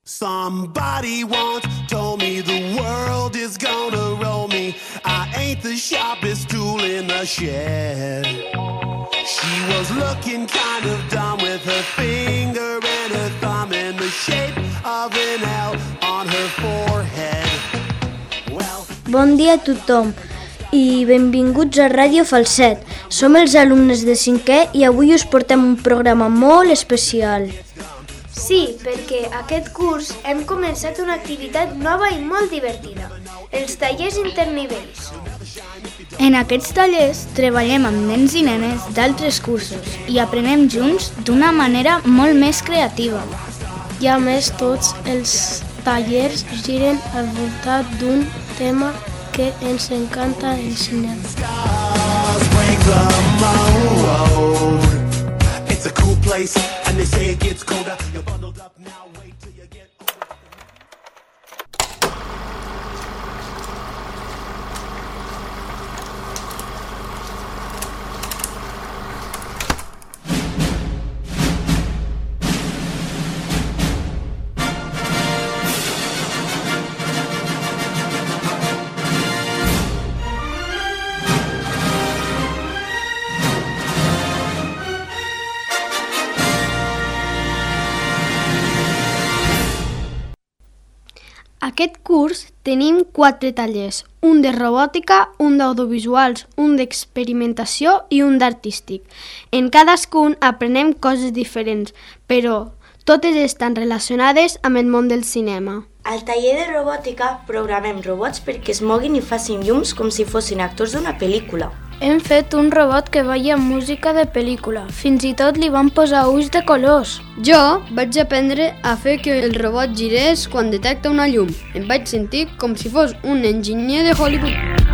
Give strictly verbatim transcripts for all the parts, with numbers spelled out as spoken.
Somebody once told me the world is gonna roll me. I ain't the sharpest tool in the shed. She was looking kind of dumb with her finger and her thumb in the shape of an L on her forehead. Well... Bon dia a tothom i benvinguts a Ràdio Falset. Som els alumnes de cinquè i avui us portem un programa molt especial. Sí, perquè aquest curs hem començat una activitat nova i molt divertida, els tallers internivells. En aquests tallers treballem amb nens i nenes d'altres cursos i aprenem junts d'una manera molt més creativa. I a més, tots els tallers giren al voltant d'un tema que ens encanta, el cinema. It's a cool place, and they say it gets colder. You're bundled up now, wait till you get... Aquest curs tenim quatre tallers, un de robòtica, un d'audiovisuals, un d'experimentació i un d'artístic. En cadascun aprenem coses diferents, però totes estan relacionades amb el món del cinema. Al taller de robòtica programem robots perquè es moguin i facin llums com si fossin actors d'una pel·lícula. Hem fet un robot que balla música de pel·lícula. Fins i tot li vam posar ulls de colors. Jo vaig aprendre a fer que el robot girés quan detecta una llum. Em vaig sentir com si fos un enginyer de Hollywood.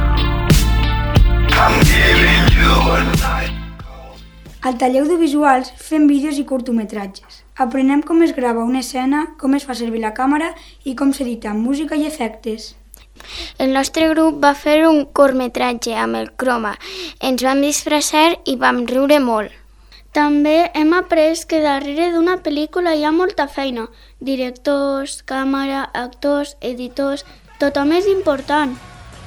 Al taller audiovisuals fem vídeos i curtmetratges. Aprenem com es grava una escena, com es fa servir la càmera i com s'edita música i efectes. El nostre grup va fer un curtmetratge amb el croma. Ens vam disfressar i vam riure molt. També hem après que darrere d'una pel·lícula hi ha molta feina. Directors, càmera, actors, editors... Tothom és important.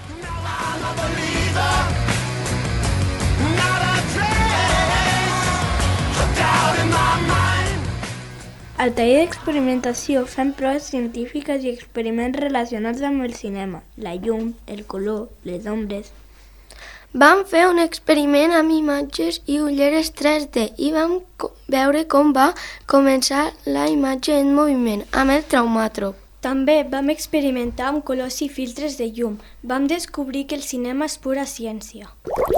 Al taller d'experimentació fem proves científiques i experiments relacionats amb el cinema, la llum, el color, les ombres. Vam fer un experiment amb imatges i ulleres tres D i vam veure com va començar la imatge en moviment amb el traumàtrop. També vam experimentar amb colors i filtres de llum. Vam descobrir que el cinema és pura ciència.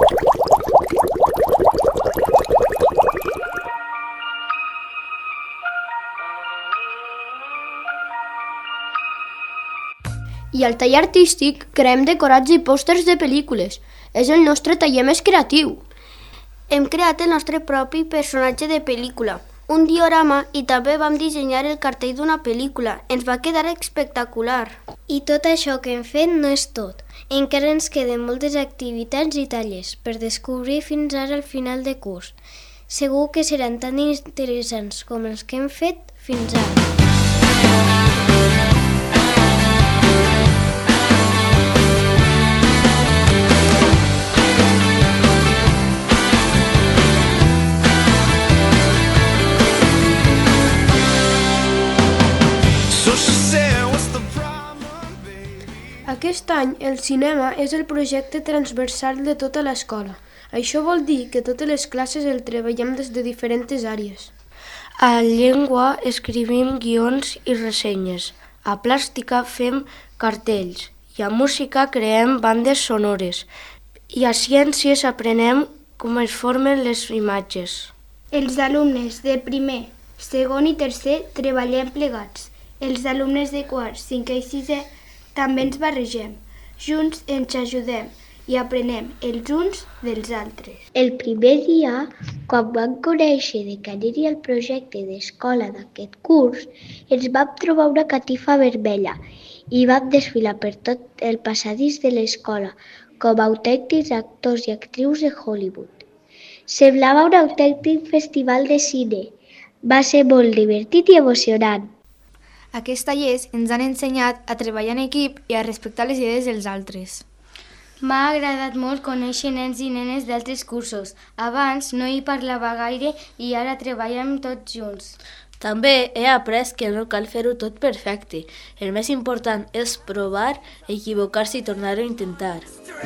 I al taller artístic creem decorats i pòsters de pel·lícules. És el nostre taller més creatiu. Hem creat el nostre propi personatge de pel·lícula, un diorama, i també vam dissenyar el cartell d'una pel·lícula. Ens va quedar espectacular. I tot això que hem fet no és tot. Encara ens queden moltes activitats i tallers per descobrir fins ara al final de curs. Segur que seran tan interessants com els que hem fet fins ara. Aquest any, el cinema és el projecte transversal de tota l'escola. Això vol dir que totes les classes el treballem des de diferents àrees. A llengua escrivim guions i ressenyes. A plàstica fem cartells. I a música creem bandes sonores. I a ciències aprenem com es formen les imatges. Els alumnes de primer, segon i tercer treballem plegats. Els alumnes de quart, cinquè i sisè també ens barregem. Junts ens ajudem i aprenem els uns dels altres. El primer dia, quan vam conèixer de què aniria el projecte d'escola d'aquest curs, ens vam trobar una catifa vermella i vam desfilar per tot el passadís de l'escola com a autèntics actors i actrius de Hollywood. Semblava un autèntic festival de cine. Va ser molt divertit i emocionant. Aquests tallers ens han ensenyat a treballar en equip i a respectar les idees dels altres. M'ha agradat molt conèixer nens i nenes d'altres cursos. Abans no hi parlava gaire i ara treballem tots junts. També he après que no cal fer-ho tot perfecte. El més important és provar, equivocar-se i tornar-ho a intentar.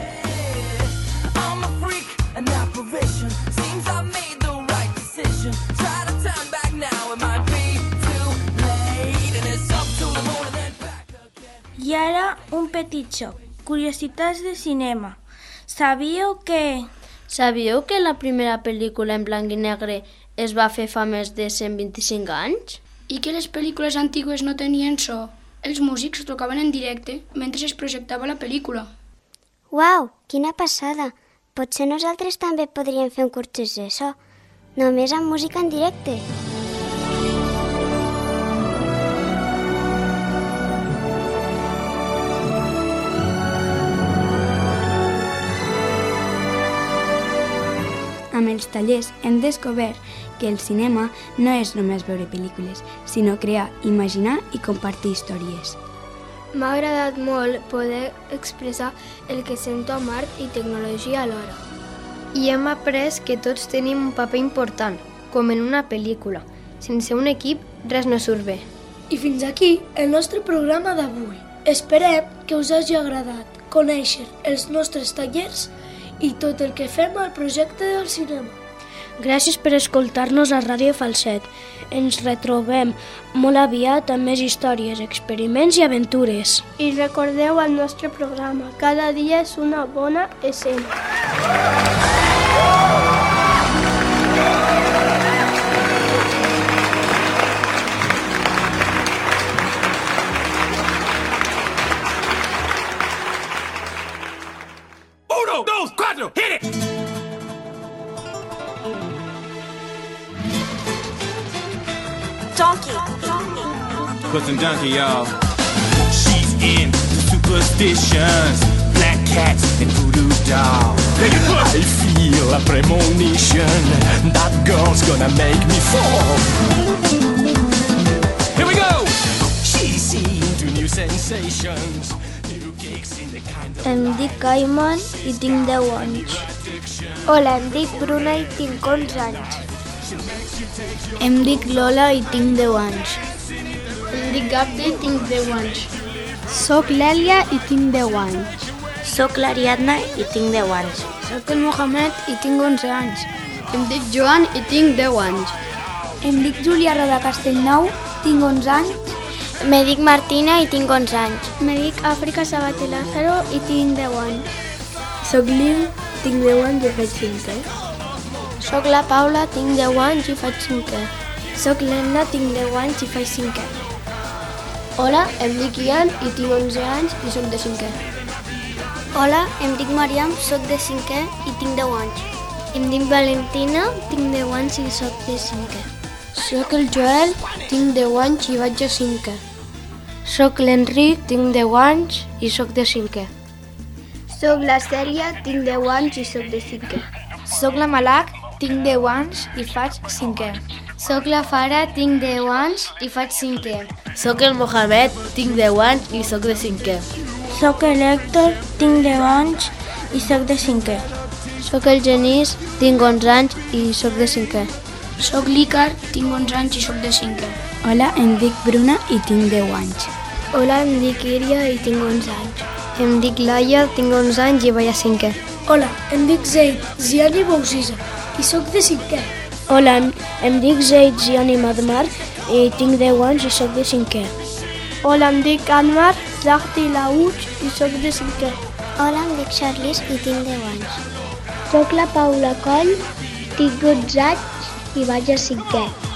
I ara un petit xoc. Curiositats de cinema. Sabíeu que... Sabíeu que la primera pel·lícula en blanc i negre es va fer fa més de cent vint-i-cinc anys? I que les pel·lícules antigues no tenien so. Els músics tocaven en directe mentre es projectava la pel·lícula. Uau, quina passada! Potser nosaltres també podríem fer un curset de so, només amb música en directe. Amb els tallers hem descobert que el cinema no és només veure pel·lícules, sinó crear, imaginar i compartir històries. M'ha agradat molt poder expressar el que sento amb art i tecnologia alhora. I hem après que tots tenim un paper important, com en una pel·lícula. Sense un equip, res no surt bé. I fins aquí el nostre programa d'avui. Esperem que us hagi agradat conèixer els nostres tallers i tot el que fem al projecte del cinema. Gràcies per escoltar-nos a Ràdio Falset. Ens retrobem molt aviat amb més històries, experiments i aventures. I recordeu el nostre programa. Cada dia és una bona escena. Uno, dos, cuatro, hit it! Donkey. Put some donkey, y'all. She's into superstitions, black cats and voodoo dolls. I feel a premonition. That girl's gonna make me fall. Here we go! She's into new sensations. Em dic Caiman i tinc deu anys. Hola, em dic Bruna i tinc onze anys. Em dic Lola i tinc deu anys. Em dic Gabde i tinc deu anys. Soc l'Èlia i tinc deu anys. Soc l'Ariadna i tinc deu anys. Soc el Mohamed i tinc onze anys. Em dic Joan i tinc deu anys. Em dic Júlia Roda Castellnou, tinc onze anys. Me dic Martina i tinc onze anys. Me dic Àfrica Sabater Lázaro i tinc deu anys. Soc Liu, tinc deu anys i faig cinquè. Soc la Paula, tinc deu anys i faig cinquè. Soc l'Emna, tinc deu anys i faig cinquè. Hola, em dic Ian i tinc onze anys i soc de cinquè. Hola, em dic Mariam, soc de cinquè i tinc deu anys. Em dic Valentina, tinc deu anys i soc de cinquè. Soc el Joel, tinc deu anys i vaig a cinquè. Soc l'Enric, tinc deu anys i soc de cinquè. Soc la Cèlia, tinc deu anys i soc de cinquè. Soc la Malak, tinc deu anys i faig cinquè. Soc la Fara, tinc deu anys i faig cinquè. Soc el Mohamed, tinc deu anys i soc de cinquè. Soc l'Hèctor, tinc deu anys i soc de cinquè. Soc el Genís, tinc onze anys i soc de cinquè. Soc l'Ícar, tinc onze anys i soc de cinquè. Hola, em dic Bruna i tinc deu anys. Hola, em dic Iria i tinc onze anys. Em dic Laia, tinc onze anys i vaig a cinquè. Hola, em dic Zaid Ziani Bousisa i soc de cinquè. Hola, em, em dic Zaid Ziani Madmar i tinc deu anys i soc de cinquè. Hola, em dic Anmar Zahti Lauch i soc de cinquè. Hola, em dic Charlis i tinc deu anys. Soc la Paula Coll, tinc onze anys i vaig a cinquè.